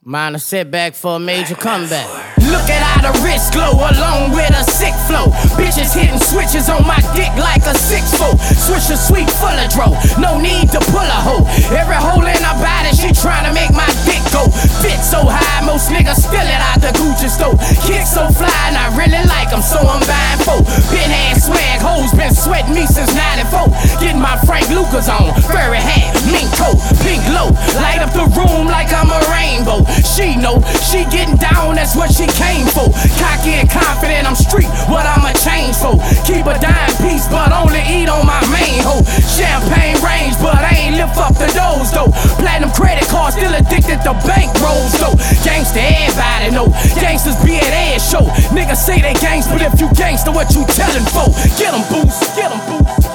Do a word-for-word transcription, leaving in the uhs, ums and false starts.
Mind a setback for a major comeback. Look at how the wrist glow along with a sick flow. Bitches hitting switches on my dick like a six foot. Swisher sweet full of dro, no need to pull a hoe. Every hole in her body, she tryna make my dick go. Fit so high, most niggas steal it out the Gucci store. Kick so fly, and I really like them, so I'm buying four. Been had swag, hoes been sweating me since ninety-four. Getting my Frank Lucas on, furry hat, mink coat, pink low. Light up the room like I'm a rainbow. She know, she getting down, that's what she came for. Cocky and confident, I'm street, what I'ma change for. Keep a dime piece, but only eat on my main hoe. Champagne range, but I ain't lift up the doors though. Platinum credit card, still addicted to bank rolls though. Gangsta, everybody know, gangsters be at ass show. Niggas say they gangsta, but if you gangsta, what you tellin' for? Get 'em boost, get 'em boost.